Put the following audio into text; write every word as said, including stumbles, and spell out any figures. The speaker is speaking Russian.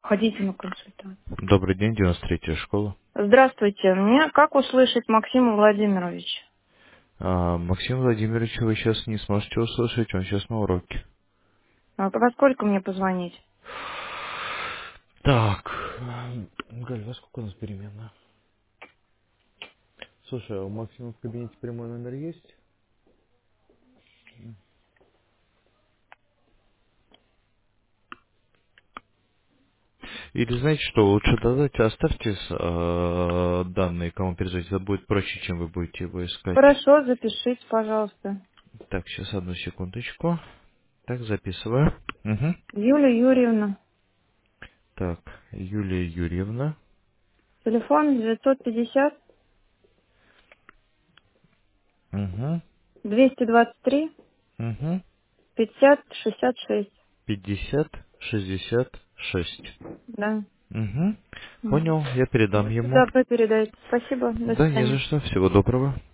Ходите на консультацию. Добрый день, девяносто третья школа. Здравствуйте. Меня как услышать Максима Владимировича? А, Максим Владимирович, вы сейчас не сможете услышать, он сейчас на уроке. А во сколько мне позвонить? Так, Галь, во сколько у нас перемена? Слушай, а у Максима в кабинете прямой номер есть? Или знаете что, лучше давайте оставьте э, данные, кому перезвонить, это будет проще, чем вы будете его искать. Хорошо, запишите, пожалуйста. Так, сейчас одну секундочку. Так, записываю. Угу. Юлия Юрьевна. Так, Юлия Юрьевна. Телефон девятьсот пятьдесят Угу. двести двадцать три Угу. пятьдесят шестьдесят шесть. пятьдесят шестьдесят шесть. Да. Угу. Мгм. Понял, я передам ему. Да, вы передайте. Спасибо. До Да, не за свидания. что. Всего доброго.